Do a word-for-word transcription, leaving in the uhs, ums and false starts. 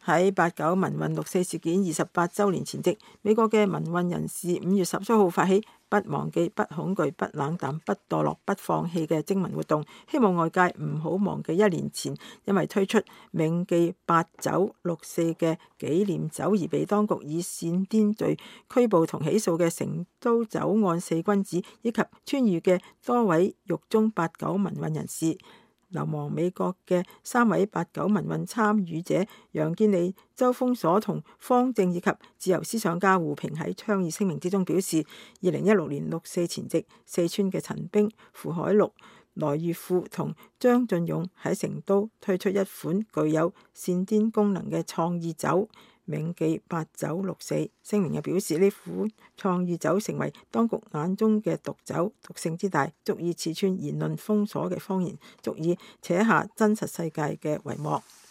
喺八九民運六四事件二十八週年前夕，美國嘅民運人士五月十七號發起不忘記、不恐懼、不冷淡、不墮落、不放棄嘅徵文活動，希望外界唔好忘記一年前因為推出銘記八九六四嘅紀念酒而被當局以煽顛罪拘捕同起訴嘅成都酒案四君子，以及川渝嘅多位獄中八九民運人士。流亡美國嘅三位八九民運參與者楊建利、周鋒鎖同方正以及自由思想家胡平喺倡議聲明之中表示，二零一六年六四前夕，四川嘅陳冰、傅海陸、來月富同張進勇喺成都推出一款具有煽顛功能嘅創意酒，銘記八九六四。聲明又表示，呢款創意酒成為當局眼中嘅毒酒，毒性之大，足以刺穿言論封鎖嘅謊言，足以扯下真實世界嘅帷幕。